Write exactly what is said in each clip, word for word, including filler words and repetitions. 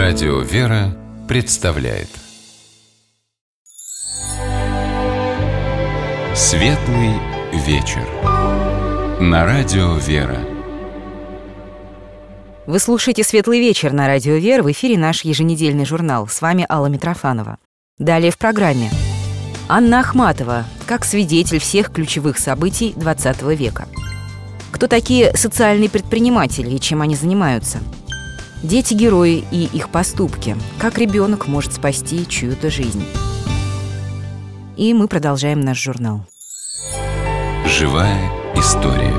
Радио «Вера» представляет Светлый вечер на Радио «Вера». Вы слушаете «Светлый вечер» на Радио «Вера». В эфире наш еженедельный журнал. С вами Алла Митрофанова. Далее в программе. Анна Ахматова, как свидетель всех ключевых событий двадцатого века. Кто такие социальные предприниматели и чем они занимаются? Дети-герои и их поступки. Как ребенок может спасти чью-то жизнь. И мы продолжаем наш журнал. Живая история.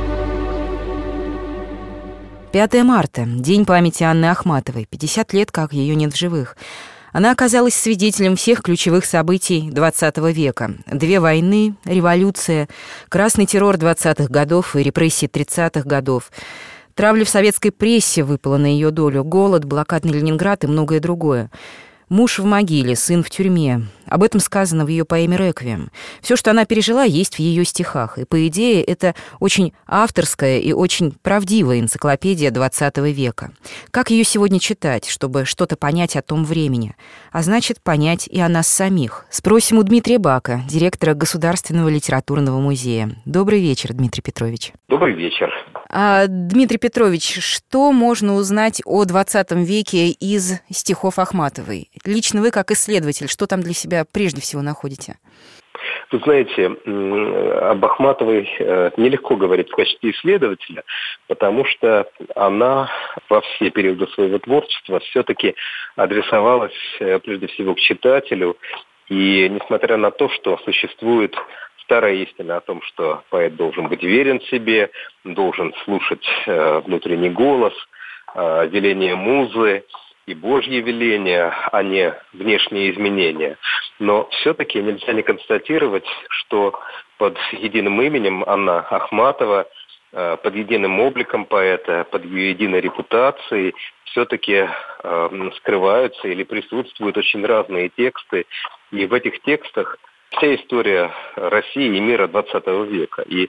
пятое марта. День памяти Анны Ахматовой. пятьдесят лет, как ее нет в живых. Она оказалась свидетелем всех ключевых событий двадцатого века. Две войны, революция, красный террор двадцатых годов и репрессии тридцатых годов. Травля в советской прессе выпала на ее долю, голод, блокадный Ленинград и многое другое. Муж в могиле, сын в тюрьме. Об этом сказано в ее поэме «Реквием». Все, что она пережила, есть в ее стихах. И, по идее, это очень авторская и очень правдивая энциклопедия двадцатого века. Как ее сегодня читать, чтобы что-то понять о том времени? А значит, понять и о нас самих. Спросим у Дмитрия Бака, директора Государственного литературного музея. Добрый вечер, Дмитрий Петрович. Добрый вечер. А, Дмитрий Петрович, что можно узнать о двадцатом веке из стихов Ахматовой? Лично вы, как исследователь, что там для себя прежде всего находите? Вы знаете, об Ахматовой нелегко говорить в качестве исследователя, потому что она во все периоды своего творчества все-таки адресовалась прежде всего к читателю. И несмотря на то, что существует старая истина о том, что поэт должен быть верен себе, должен слушать внутренний голос, веление музы и Божьи веления, а не внешние изменения. Но все-таки нельзя не констатировать, что под единым именем Анна Ахматова, под единым обликом поэта, под ее единой репутацией все-таки э, скрываются или присутствуют очень разные тексты. И в этих текстах вся история России и мира двадцатого века. И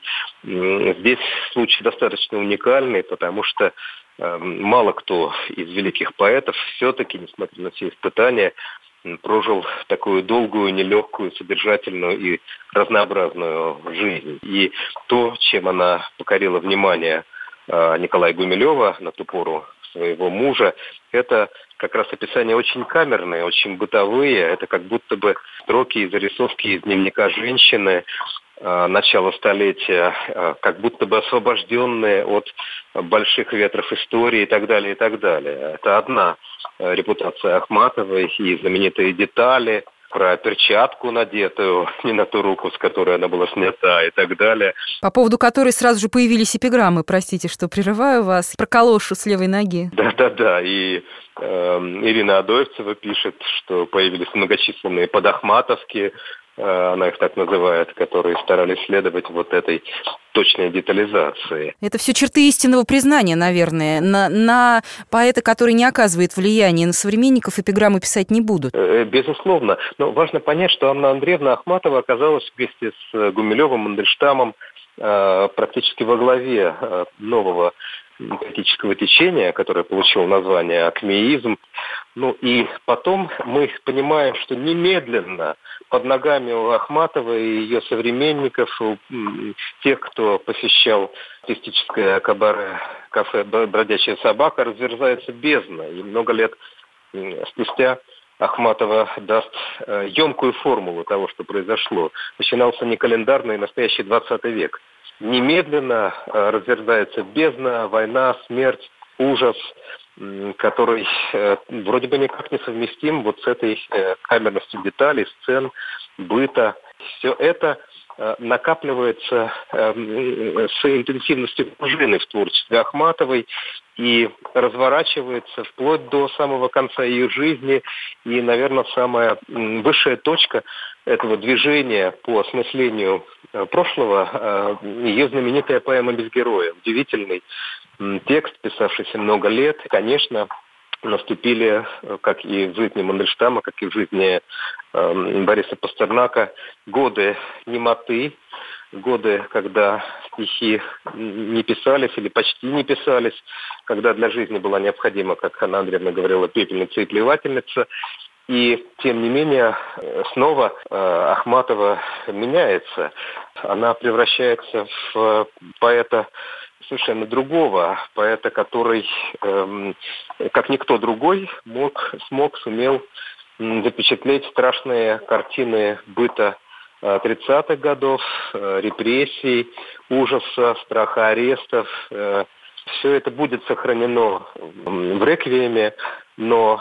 э, здесь случай достаточно уникальный, потому что э, мало кто из великих поэтов все-таки, несмотря на все испытания, прожил такую долгую, нелегкую, содержательную и разнообразную жизнь. И то, чем она покорила внимание э, Николая Гумилева на ту пору своего мужа, это как раз описания очень камерные, очень бытовые. Это как будто бы строки и зарисовки из дневника женщины э, начала столетия, э, как будто бы освобожденные от больших ветров истории и так далее, и так далее. Это одна э, репутация Ахматовой и знаменитые детали про перчатку, надетую не на ту руку, с которой она была снята, и так далее. По поводу которой сразу же появились эпиграммы, простите, что прерываю вас, про калошу с левой ноги. Да-да-да, и э, Ирина Адоевцева пишет, что появились многочисленные подахматовки, э, она их так называет, которые старались следовать вот этой точной детализации. Это все черты истинного признания, наверное. На, на поэта, который не оказывает влияния на современников, эпиграммы писать не будут. Безусловно. Но важно понять, что Анна Андреевна Ахматова оказалась вместе с Гумилевым, Мандельштамом э, практически во главе э, нового критического течения, которое получило название акмеизм. Ну и потом мы понимаем, что немедленно под ногами у Ахматовой и ее современников, у тех, кто посещал артистическое кабаре, кафе «Бродячая собака», разверзается бездна. И много лет спустя Ахматова даст емкую формулу того, что произошло. Начинался не календарный, а настоящий двадцатый век. Немедленно разверзается бездна, война, смерть, ужас, который вроде бы никак не совместим вот с этой камерностью деталей, сцен, быта. Все это накапливается с интенсивностью пружины в творчестве Ахматовой и разворачивается вплоть до самого конца ее жизни. И, наверное, самая высшая точка этого движения по осмыслению прошлого — ее знаменитая поэма «Без героя». Удивительный текст, писавшийся много лет. Конечно, наступили, как и в жизни Мандельштама, как и в жизни э, Бориса Пастернака, годы немоты, годы, когда стихи не писались или почти не писались, когда для жизни была необходима, как Анна Андреевна говорила, пепельница и плевательница. И, тем не менее, снова э, Ахматова меняется. Она превращается в поэта совершенно другого, поэта, который, э, как никто другой, мог, смог, сумел запечатлеть страшные картины быта тридцатых годов, репрессий, ужаса, страха арестов. Все это будет сохранено в «Реквиеме», но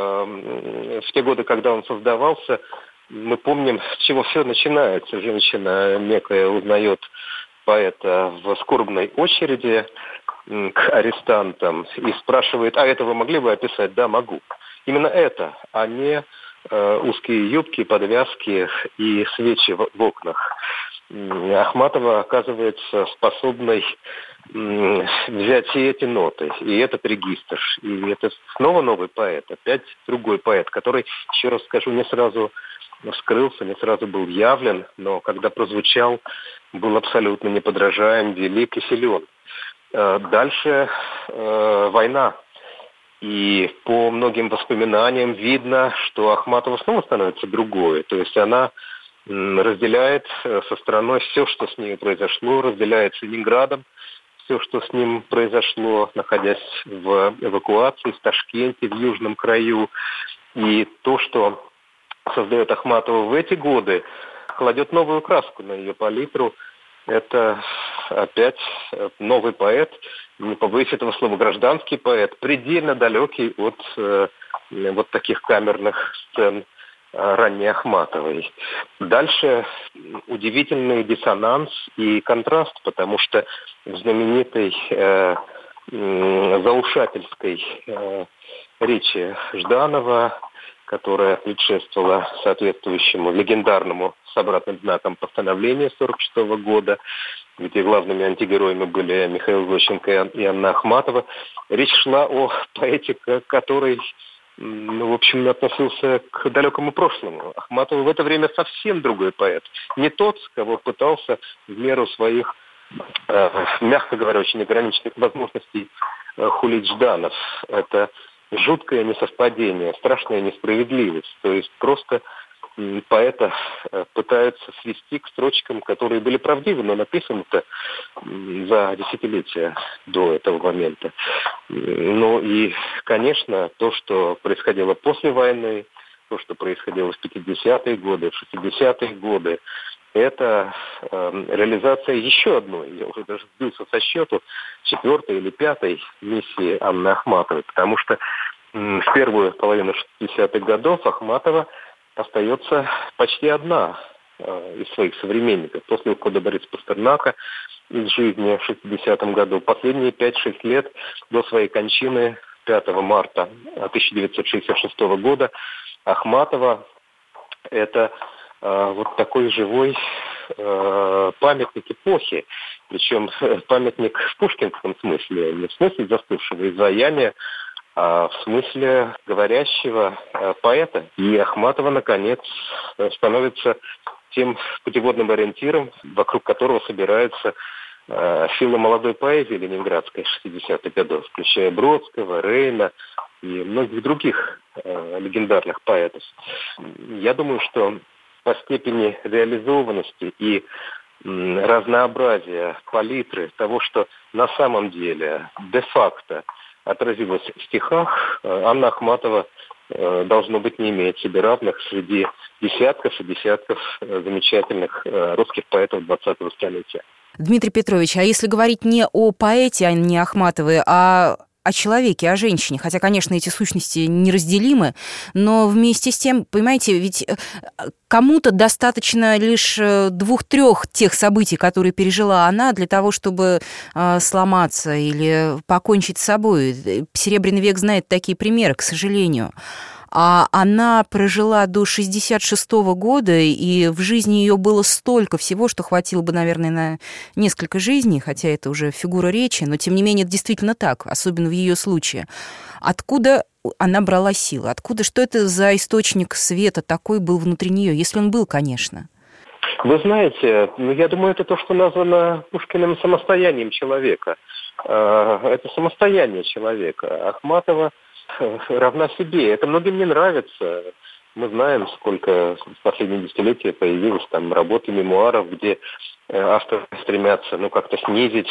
в те годы, когда он создавался, мы помним, с чего все начинается. Женщина некая узнает поэта в скорбной очереди к арестантам и спрашивает: а это вы могли бы описать? Да, могу. Именно это, а не э, узкие юбки, подвязки и свечи в, в окнах. Ахматова оказывается способной м, взять и эти ноты, и этот регистр. И это снова новый поэт, опять другой поэт, который, еще раз скажу, не сразу вскрылся, не сразу был явлен, но когда прозвучал, был абсолютно неподражаем, велик и силен. Э, дальше э, война. И по многим воспоминаниям видно, что Ахматова снова становится другой. То есть она разделяет со страной все, что с ней произошло, разделяет с Ленинградом все, что с ним произошло, находясь в эвакуации в Ташкенте, в южном краю. И то, что создает Ахматова в эти годы, кладет новую краску на ее палитру. Это опять новый поэт, не побоюсь этого слова, гражданский поэт, предельно далекий от э, вот таких камерных сцен э, ранней Ахматовой. Дальше удивительный диссонанс и контраст, потому что в знаменитой э, э, заушательской э, речи Жданова, которая предшествовала соответствующему легендарному с обратным знаком постановлению сорок шестого года, где главными антигероями были Михаил Зощенко и Анна Ахматова. Речь шла о поэте, который, ну, в общем, относился к далекому прошлому. Ахматова в это время совсем другой поэт. Не тот, кого пытался в меру своих, э, мягко говоря, очень ограниченных возможностей э, хулить Жданов. Это жуткое несовпадение, страшная несправедливость. То есть просто поэта пытаются свести к строчкам, которые были правдивы, но написаны-то за десятилетия до этого момента. Ну и, конечно, то, что происходило после войны, то, что происходило в пятидесятые годы, в шестидесятые годы, это э, реализация еще одной, я уже даже сбился со счету, четвертой или пятой миссии Анны Ахматовой, потому что э, в первую половину шестидесятых годов Ахматова остается почти одна э, из своих современников. После ухода Бориса Пастернака из жизни в шестидесятом году, последние пять-шесть лет до своей кончины пятого марта тысяча девятьсот шестьдесят шестого года Ахматова – это э, вот такой живой э, памятник эпохи, причем памятник в пушкинском смысле, не в смысле застывшего изваяния, а в смысле говорящего э, поэта. И Ахматова, наконец, становится тем путеводным ориентиром, вокруг которого собирается э, сила молодой поэзии ленинградской шестидесятых годов, включая Бродского, Рейна и многих других э, легендарных поэтов. Я думаю, что по степени реализованности и м, разнообразия палитры того, что на самом деле де-факто отразилось в стихах, Анна Ахматова, э, должно быть, не имеет себе равных среди десятков и десятков э, замечательных э, русских поэтов двадцатого столетия. Дмитрий Петрович, а если говорить не о поэте Анне Ахматовой, а о человеке, о женщине, хотя, конечно, эти сущности неразделимы, но вместе с тем, понимаете, ведь кому-то достаточно лишь двух-трех тех событий, которые пережила она, для того, чтобы э, сломаться или покончить с собой. Серебряный век знает такие примеры, к сожалению. А она прожила до шестьдесят шестого года, и в жизни ее было столько всего, что хватило бы, наверное, на несколько жизней, хотя это уже фигура речи, но тем не менее это действительно так, особенно в ее случае. Откуда она брала силы? Откуда, что это за источник света такой был внутри нее, если он был, конечно? Вы знаете, ну, я думаю, это то, что названо Пушкиным самостоянием человека. Это самостояние человека. Ахматова равна себе. Это многим не нравится. Мы знаем, сколько в последние десятилетия появилось там работы мемуаров, где авторы стремятся ну, как-то снизить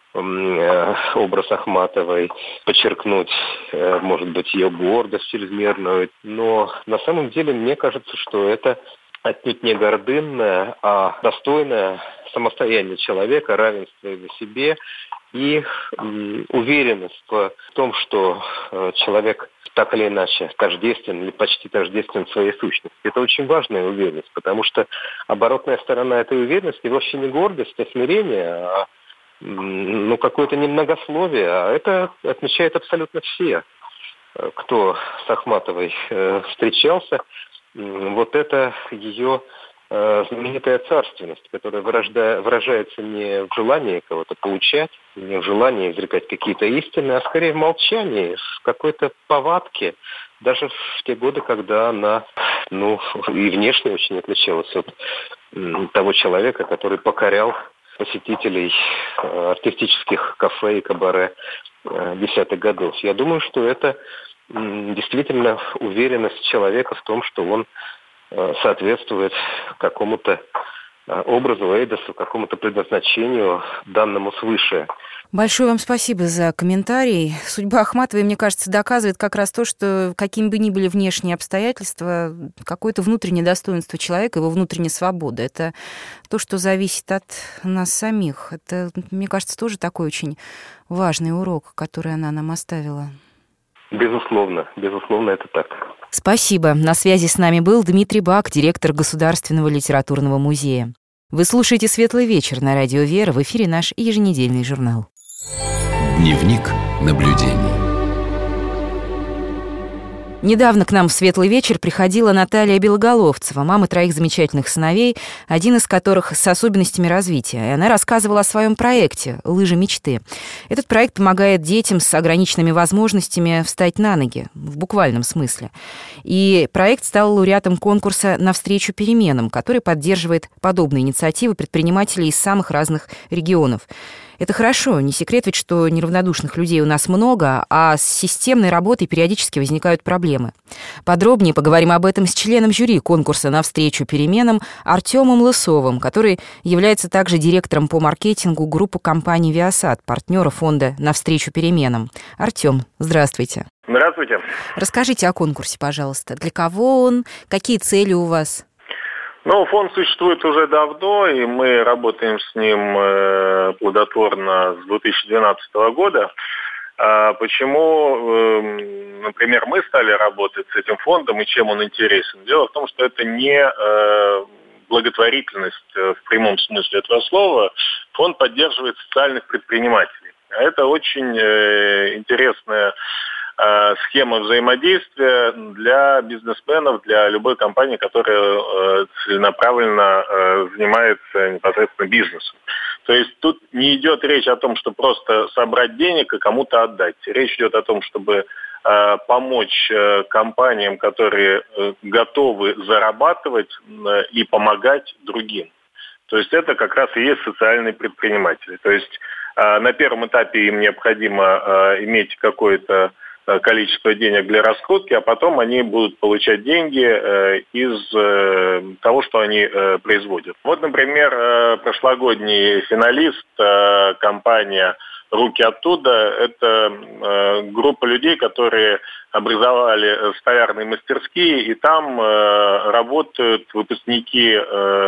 образ Ахматовой, подчеркнуть, может быть, ее гордость чрезмерную. Но на самом деле мне кажется, что это отнюдь не гордынное, а достойное состояние человека, равенство его себе и м, уверенность в том, что э, человек так или иначе тождествен или почти тождествен своей сущности. Это очень важная уверенность, потому что оборотная сторона этой уверенности вовсе не гордость, а смирение, а м, ну, какое-то немногословие, а это отмечают абсолютно все, кто с Ахматовой э, встречался. Вот это ее э, знаменитая царственность, которая вырожда, выражается не в желании кого-то поучать, не в желании изрекать какие-то истины, а скорее в молчании, в какой-то повадке, даже в те годы, когда она, ну, и внешне очень отличалась от м, того человека, который покорял посетителей э, артистических кафе и кабаре э, десятых годов. Я думаю, что это действительно уверенность человека в том, что он соответствует какому-то образу, эйдосу, какому-то предназначению, данному свыше. Большое вам спасибо за комментарий. Судьба Ахматовой, мне кажется, доказывает как раз то, что какими бы ни были внешние обстоятельства, какое-то внутреннее достоинство человека, его внутренняя свобода, это то, что зависит от нас самих. Это, мне кажется, тоже такой очень важный урок, который она нам оставила. Безусловно, безусловно, это так. Спасибо. На связи с нами был Дмитрий Бак, директор Государственного литературного музея. Вы слушаете «Светлый вечер» на радио «Вера». В эфире наш еженедельный журнал. Дневник наблюдений. Недавно к нам в «Светлый вечер» приходила Наталья Белоголовцева, мама троих замечательных сыновей, один из которых с особенностями развития. И она рассказывала о своем проекте «Лыжи мечты». Этот проект помогает детям с ограниченными возможностями встать на ноги, в буквальном смысле. И проект стал лауреатом конкурса «Навстречу переменам», который поддерживает подобные инициативы предпринимателей из самых разных регионов. Это хорошо, не секрет ведь, что неравнодушных людей у нас много, а с системной работой периодически возникают проблемы. Подробнее поговорим об этом с членом жюри конкурса «Навстречу переменам» Артемом Лысовым, который является также директором по маркетингу группы компании «Виасат», партнера фонда «Навстречу переменам». Артем, здравствуйте. Здравствуйте. Расскажите о конкурсе, пожалуйста. Для кого он? Какие цели у вас? Ну, фонд существует уже давно, и мы работаем с ним э, плодотворно с две тысячи двенадцатого года. А почему, э, например, мы стали работать с этим фондом и чем он интересен? Дело в том, что это не э, благотворительность в прямом смысле этого слова. Фонд поддерживает социальных предпринимателей. Это очень э, интересная схема взаимодействия для бизнесменов, для любой компании, которая э, целенаправленно э, занимается непосредственно бизнесом. То есть тут не идет речь о том, что просто собрать денег и кому-то отдать. Речь идет о том, чтобы э, помочь э, компаниям, которые э, готовы зарабатывать э, и помогать другим. То есть это как раз и есть социальные предприниматели. То есть э, на первом этапе им необходимо э, иметь какое-то количество денег для раскрутки, а потом они будут получать деньги э, из э, того, что они э, производят. Вот, например, э, прошлогодний финалист, э, компания «Руки оттуда» – это э, группа людей, которые образовали столярные мастерские, и там э, работают выпускники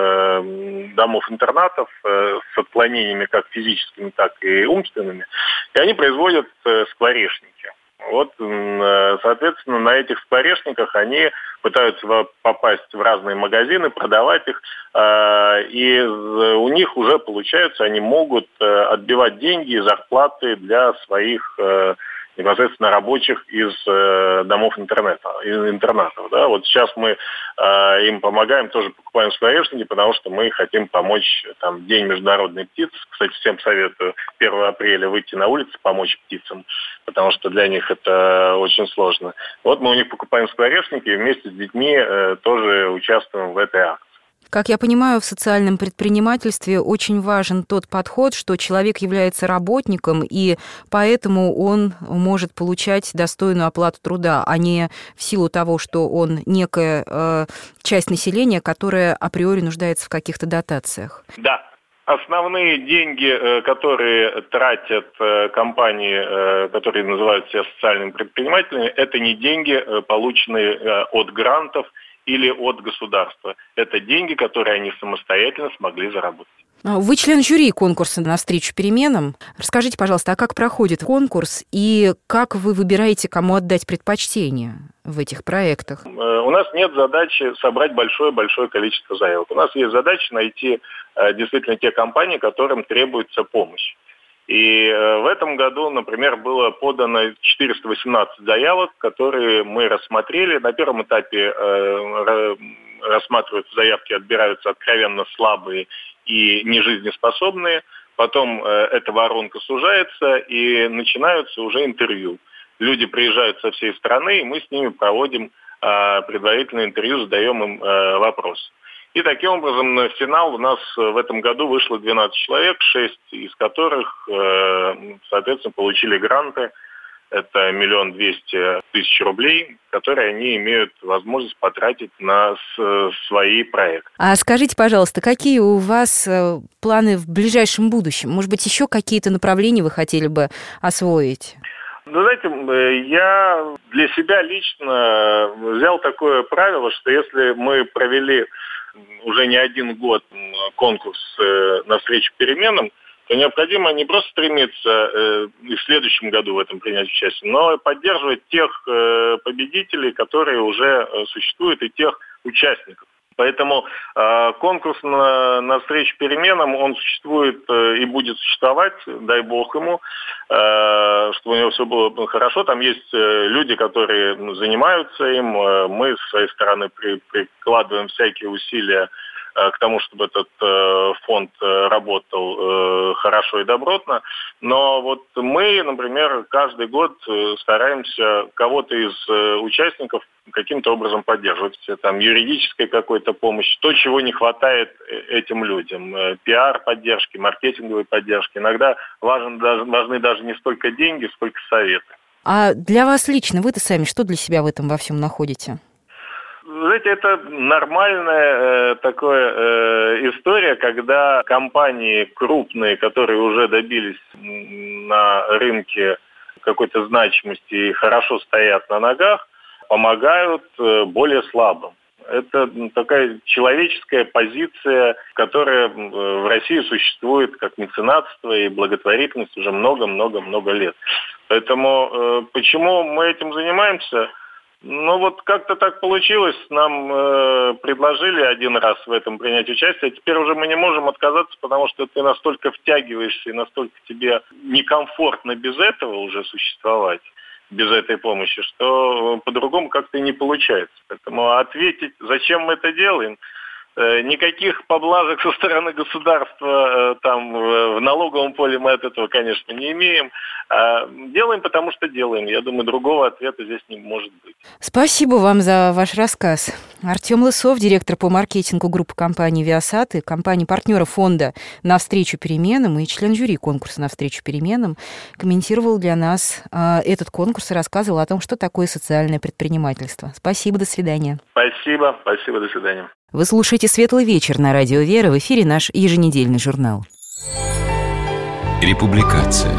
э, домов-интернатов э, с отклонениями как физическими, так и умственными, и они производят э, скворечники. Вот, соответственно, на этих скворечниках они пытаются попасть в разные магазины, продавать их, и у них уже получается, они могут отбивать деньги и зарплаты для своих непосредственно рабочих из э, домов интернета, из интернатов. Да? Вот сейчас мы э, им помогаем, тоже покупаем скворечники, потому что мы хотим помочь, там, День международной птицы. Кстати, всем советую первого апреля выйти на улицу, помочь птицам, потому что для них это очень сложно. Вот мы у них покупаем скворечники и вместе с детьми э, тоже участвуем в этой акции. Как я понимаю, в социальном предпринимательстве очень важен тот подход, что человек является работником, и поэтому он может получать достойную оплату труда, а не в силу того, что он некая э, часть населения, которая априори нуждается в каких-то дотациях. Да. Основные деньги, которые тратят компании, которые называют себя социальными предпринимателями, это не деньги, полученные от грантов или от государства. Это деньги, которые они самостоятельно смогли заработать. Вы член жюри конкурса «Навстречу переменам». Расскажите, пожалуйста, а как проходит конкурс и как вы выбираете, кому отдать предпочтение в этих проектах? У нас нет задачи собрать большое-большое количество заявок. У нас есть задача найти действительно те компании, которым требуется помощь. И в этом году, например, было подано четыреста восемнадцать заявок, которые мы рассмотрели. На первом этапе рассматриваются заявки, отбираются откровенно слабые и нежизнеспособные. Потом эта воронка сужается, и начинаются уже интервью. Люди приезжают со всей страны, и мы с ними проводим предварительное интервью, задаем им вопросы. И таким образом на финал у нас в этом году вышло двенадцать человек, шесть из которых, соответственно, получили гранты. Это миллион двести тысяч рублей, которые они имеют возможность потратить на свои проекты. А скажите, пожалуйста, какие у вас планы в ближайшем будущем? Может быть, еще какие-то направления вы хотели бы освоить? Ну, знаете, я для себя лично взял такое правило, что если мы провели уже не один год конкурс «Навстречу переменам», то необходимо не просто стремиться э, и в следующем году в этом принять участие, но и поддерживать тех э, победителей, которые уже э, существуют, и тех участников. Поэтому э, конкурс на, навстречу переменам, он существует э, и будет существовать, дай бог ему, э, чтобы у него все было хорошо. Там есть э, люди, которые ну, занимаются им. Э, мы с своей стороны при, прикладываем всякие усилия к тому, чтобы этот э, фонд работал э, хорошо и добротно. Но вот мы, например, каждый год стараемся кого-то из э, участников каким-то образом поддерживать. Там юридической какой-то помощи, то, чего не хватает этим людям. Пиар-поддержки, маркетинговой поддержки. Иногда важен, даже, важны даже не столько деньги, сколько советы. А для вас лично, вы-то сами что для себя в этом во всем находите? Знаете, это нормальная э, такая э, история, когда компании крупные, которые уже добились на рынке какой-то значимости и хорошо стоят на ногах, помогают э, более слабым. Это такая человеческая позиция, которая в России существует как меценатство и благотворительность уже много-много-много лет. Поэтому э, почему мы этим занимаемся? Ну вот как-то так получилось, нам э, предложили один раз в этом принять участие, а теперь уже мы не можем отказаться, потому что ты настолько втягиваешься и настолько тебе некомфортно без этого уже существовать, без этой помощи, что по-другому как-то не получается. Поэтому ответить, зачем мы это делаем, э, никаких поблажек со стороны государства э, там в налоговом поле мы от этого, конечно, не имеем. А делаем, потому что делаем. Я думаю, другого ответа здесь не может быть. Спасибо вам за ваш рассказ. Артем Лысов, директор по маркетингу группы компании «Виасат» и компании-партнера фонда «Навстречу переменам» и член жюри конкурса «Навстречу переменам», комментировал для нас э, этот конкурс и рассказывал о том, что такое социальное предпринимательство. Спасибо, до свидания. Спасибо, спасибо, до свидания. Вы слушаете «Светлый вечер» на радио «Вера». В эфире наш еженедельный журнал. Републикация.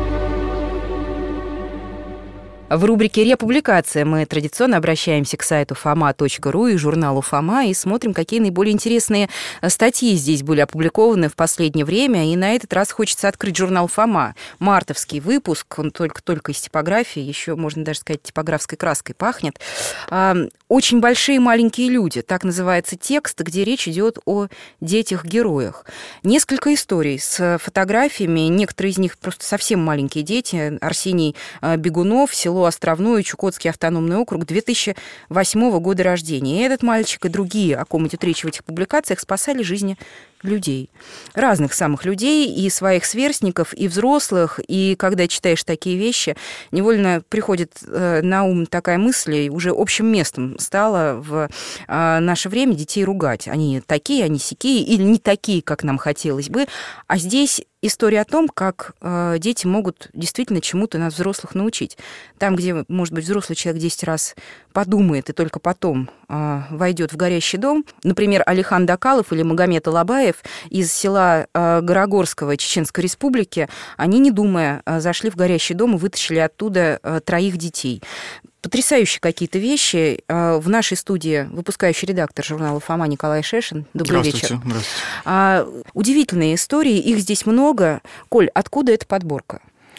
В рубрике «Републикация» мы традиционно обращаемся к сайту фома точка ру и журналу «Фома» и смотрим, какие наиболее интересные статьи здесь были опубликованы в последнее время. И на этот раз хочется открыть журнал «Фома». Мартовский выпуск, он только-только из типографии, еще, можно даже сказать, типографской краской пахнет. «Очень большие маленькие люди», так называется текст, где речь идет о детях-героях. Несколько историй с фотографиями, некоторые из них просто совсем маленькие дети. Арсений Бегунов, село село Островное, Чукотский автономный округ, две тысячи восьмого года рождения. И этот мальчик и другие, о ком идет речь в этих публикациях, спасали жизни людей. Разных самых людей, и своих сверстников, и взрослых. И когда читаешь такие вещи, невольно приходит на ум такая мысль, и уже общим местом стало в наше время детей ругать. Они такие, они сякие, или не такие, как нам хотелось бы. А здесь история о том, как э, дети могут действительно чему-то нас, взрослых, научить. Там, где, может быть, взрослый человек десять раз подумает и только потом э, войдет в горящий дом, например, Алихан Дакалов или Магомед Алабаев из села э, Горогорского Чеченской Республики, они, не думая, э, зашли в горящий дом и вытащили оттуда э, троих детей. Потрясающие какие-то вещи. В нашей студии выпускающий редактор журнала «Фома» Николай Шешин. Добрый вечер. Здравствуйте. Удивительные истории, их здесь много. Коль, откуда эта подборка?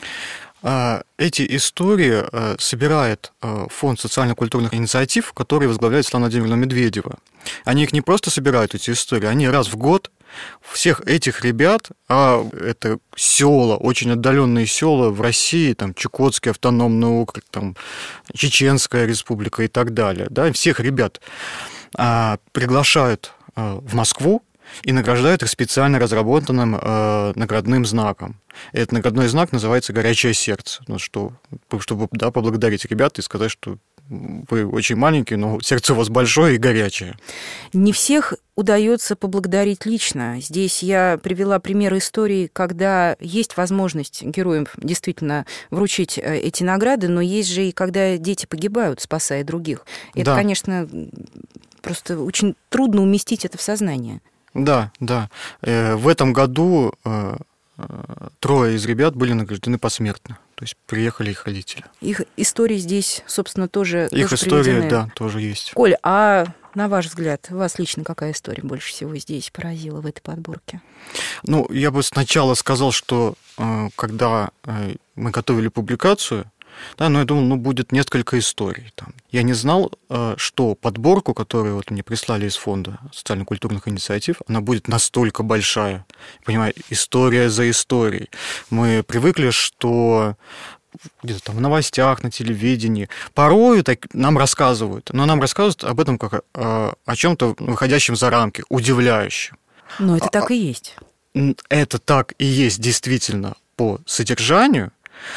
Эти истории собирает Фонд социально-культурных инициатив, который возглавляет Светлана Владимировна Медведева. Они их не просто собирают, эти истории, они раз в год всех этих ребят, а это села, очень отдаленные села в России, там Чукотский автономный округ, там Чеченская республика и так далее, да, всех ребят а, приглашают а, в Москву и награждают их специально разработанным э, наградным знаком. Этот наградной знак называется «Горячее сердце», ну, что, чтобы да, поблагодарить ребят и сказать, что вы очень маленькие, но сердце у вас большое и горячее. Не всех удается поблагодарить лично. Здесь я привела примеры истории, когда есть возможность героям действительно вручить эти награды, но есть же и когда дети погибают, спасая других. Это, да, конечно, просто очень трудно уместить это в сознание. Да, да. В этом году трое из ребят были награждены посмертно. То есть приехали их родители. Их истории здесь, собственно, тоже Их тоже история, приведены. Да, тоже есть. Коль, а на ваш взгляд, вас лично какая история больше всего здесь поразила в этой подборке? Ну, я бы сначала сказал, что когда мы готовили публикацию, да, но я думал, ну, будет несколько историй. Там. Я не знал, что подборку, которую вот мне прислали из Фонда социально-культурных инициатив, она будет настолько большая. Понимаете, история за историей. Мы привыкли, что где-то там в новостях, на телевидении порою так нам рассказывают, но нам рассказывают об этом как о, о чем-то выходящем за рамки, удивляющем. Но это а, так и есть. Это так и есть действительно по содержанию,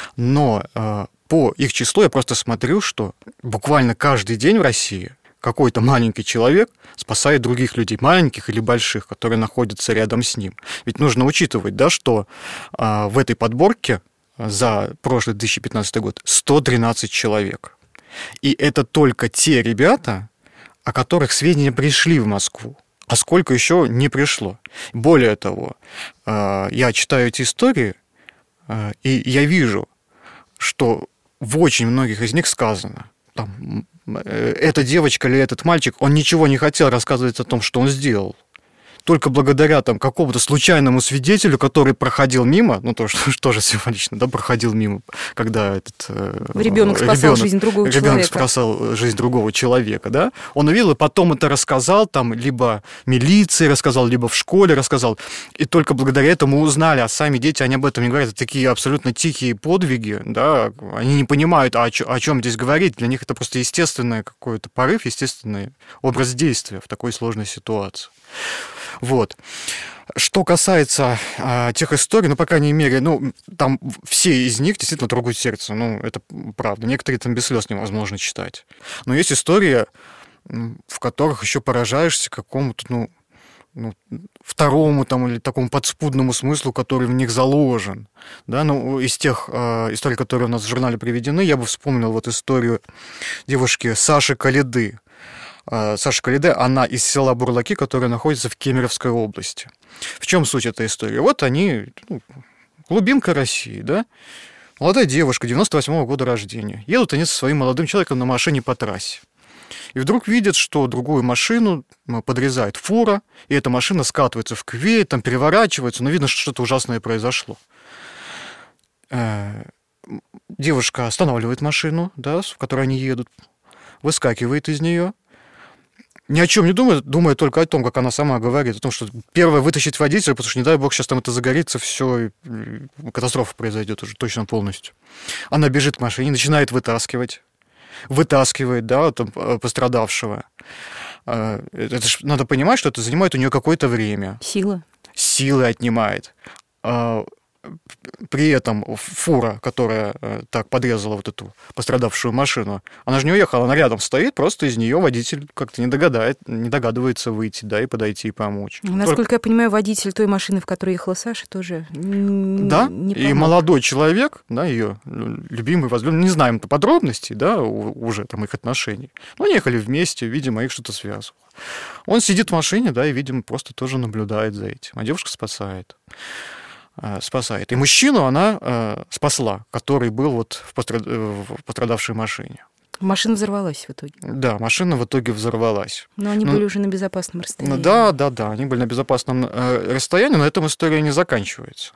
но по их числу я просто смотрю, что буквально каждый день в России какой-то маленький человек спасает других людей, маленьких или больших, которые находятся рядом с ним. Ведь нужно учитывать, да, что а, в этой подборке за прошлый две тысячи пятнадцатый год сто тринадцать человек. И это только те ребята, о которых сведения пришли в Москву. А сколько еще не пришло. Более того, а, я читаю эти истории, а, и я вижу, что в очень многих из них сказано, там, эта девочка или этот мальчик, он ничего не хотел рассказывать о том, что он сделал. Только благодаря там, какому-то случайному свидетелю, который проходил мимо, ну, то, что тоже символично, да, проходил мимо, когда этот э, ребенок спасал ребенок, жизнь другого ребенок человека. спасал жизнь другого человека, да, он увидел и потом это рассказал, там, либо милиции рассказал, либо в школе рассказал, и только благодаря этому узнали, а сами дети, они об этом не говорят, это такие абсолютно тихие подвиги, да, они не понимают, о, чё, о чем здесь говорить, для них это просто естественный какой-то порыв, естественный образ действия в такой сложной ситуации. Вот. Что касается а, тех историй, ну, по крайней мере, ну, там все из них действительно трогают сердце, ну, это правда. Некоторые там без слез невозможно читать. Но есть истории, в которых еще поражаешься какому-то, ну, ну, второму там или такому подспудному смыслу, который в них заложен. Да, ну, из тех э, историй, которые у нас в журнале приведены, я бы вспомнил вот историю девушки Саши Калиды. Саша Калиде, она из села Бурлаки, которое находится в Кемеровской области. В чем суть этой истории? Вот они, ну, глубинка России, да? Молодая девушка, девяносто восьмого года рождения. Едут они со своим молодым человеком на машине по трассе. И вдруг видят, что другую машину подрезает фура, и эта машина скатывается в кювет, там переворачивается, но видно, что что-то ужасное произошло. Девушка останавливает машину, да, в которой они едут, выскакивает из нее, ни о чем не думает, думает только о том, как она сама говорит, о том, что первое вытащить водителя, потому что, не дай бог, сейчас там это загорится, все, катастрофа произойдет уже точно полностью. Она бежит к машине, начинает вытаскивать, вытаскивает, да, там, пострадавшего. Это ж надо понимать, что это занимает у нее какое-то время. Сила. Силы отнимает. При этом фура, которая так подрезала вот эту пострадавшую машину, она же не уехала, она рядом стоит, просто из нее водитель как-то не, догадает, не догадывается выйти, да, и подойти и помочь. Насколько Только... я понимаю, водитель той машины, в которой ехала Саша, тоже да? не помог. И молодой человек, да, ее любимый, возлюбленный, не знаем подробностей, да, уже там их отношений, но они ехали вместе, видимо, их что-то связывало. Он сидит в машине, да, и, видимо, просто тоже наблюдает за этим, а девушка спасает. спасает. И мужчину она э, спасла, который был вот в, пострад... в пострадавшей машине. Машина взорвалась в итоге. Да, машина в итоге взорвалась. Но они ну, были уже на безопасном расстоянии. Да, да, да, они были на безопасном э, расстоянии, но на этом история не заканчивается.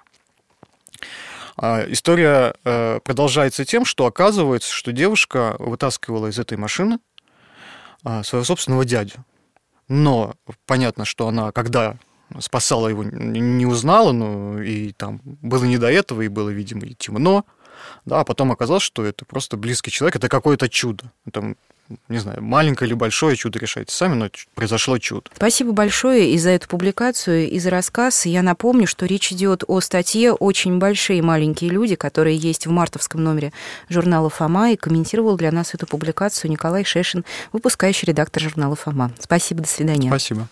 А история э, продолжается тем, что оказывается, что девушка вытаскивала из этой машины э, своего собственного дядю. Но понятно, что она, когда спасала его, не узнала, ну, и там было не до этого, и было, видимо, и темно, да, а потом оказалось, что это просто близкий человек, это какое-то чудо. Это, не знаю, маленькое или большое чудо, решайте сами, но произошло чудо. Спасибо большое и за эту публикацию, и за рассказ. Я напомню, что речь идет о статье «Очень большие маленькие люди», которая есть в мартовском номере журнала «Фома», и комментировал для нас эту публикацию Николай Шешин, выпускающий редактор журнала «Фома». Спасибо, до свидания. Спасибо.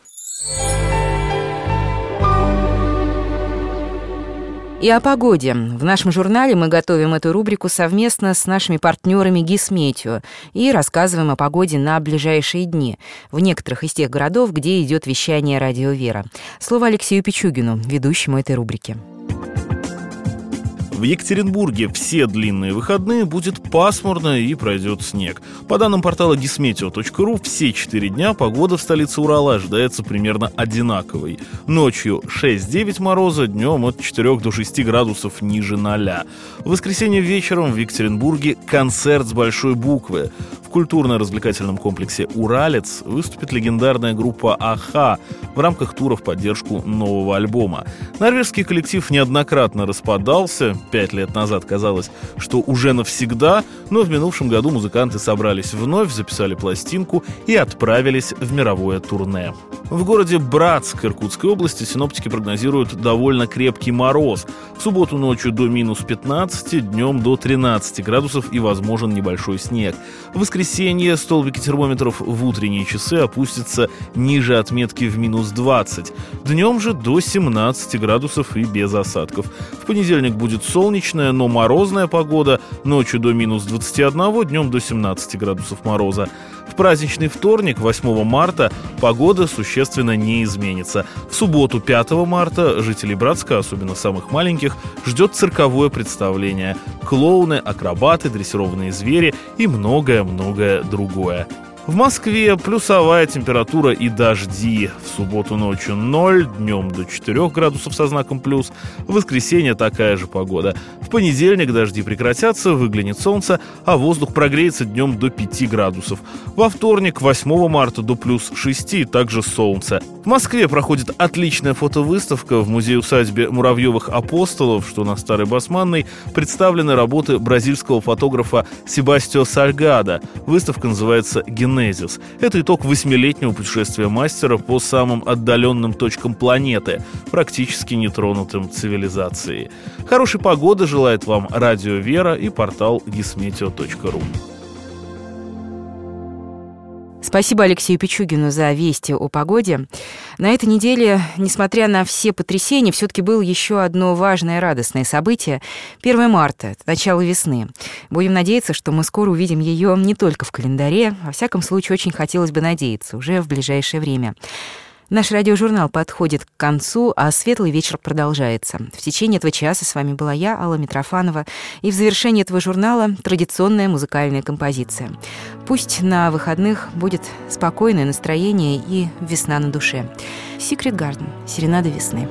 И о погоде. В нашем журнале мы готовим эту рубрику совместно с нашими партнерами «Гисметео» и рассказываем о погоде на ближайшие дни в некоторых из тех городов, где идет вещание «Радио Вера». Слово Алексею Пичугину, ведущему этой рубрики. В Екатеринбурге все длинные выходные будет пасмурно и пройдет снег. По данным портала гисметео точка ру, все четыре дня погода в столице Урала ожидается примерно одинаковой. Ночью шесть-девять мороза, днем от четырёх до шести градусов ниже ноля. В воскресенье вечером в Екатеринбурге концерт с большой буквы. В культурно-развлекательном комплексе «Уралец» выступит легендарная группа «Аха» в рамках тура в поддержку нового альбома. Норвежский коллектив неоднократно распадался. Пять лет назад казалось, что уже навсегда, но в минувшем году музыканты собрались вновь, записали пластинку и отправились в мировое турне. В городе Братск Иркутской области синоптики прогнозируют довольно крепкий мороз. В субботу ночью до минус пятнадцати, днем до тринадцати градусов и возможен небольшой снег. В воскресенье столбики термометров в утренние часы опустятся ниже отметки в минус двадцать. Днем же до семнадцати градусов и без осадков. В понедельник будет солнечная, но морозная погода. Ночью до минус двадцати одного, днем до семнадцати градусов мороза. В праздничный вторник, восьмого марта, погода существенно не изменится. В субботу, пятого марта, жителей Братска, особенно самых маленьких, ждет цирковое представление. Клоуны, акробаты, дрессированные звери и многое-многое другое. В Москве плюсовая температура и дожди. В субботу ночью ноль, днем до четырёх градусов со знаком плюс. В воскресенье такая же погода. В понедельник дожди прекратятся, выглянет солнце, а воздух прогреется днем до пяти градусов. Во вторник, восьмого марта, до плюс шести, также солнце. В Москве проходит отличная фотовыставка. В музее-усадьбе Муравьевых апостолов, что на Старой Басманной, представлены работы бразильского фотографа Себастьо Сальгадо. Выставка называется «Генезис». Это итог восьмилетнего путешествия мастера по самым отдаленным точкам планеты, практически нетронутым цивилизацией. Хорошей погоды желает вам Радио Вера и портал гисметео точка ру. Спасибо Алексею Пичугину за вести о погоде. На этой неделе, несмотря на все потрясения, все-таки было еще одно важное и радостное событие. первое марта, начало весны. Будем надеяться, что мы скоро увидим ее не только в календаре. Во всяком случае, очень хотелось бы надеяться уже в ближайшее время. Наш радиожурнал подходит к концу, а светлый вечер продолжается. В течение этого часа с вами была я, Алла Митрофанова, и в завершении этого журнала традиционная музыкальная композиция. Пусть на выходных будет спокойное настроение и весна на душе. Secret Garden, серенада весны.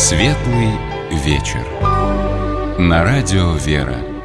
Светлый вечер. На радио «Вера».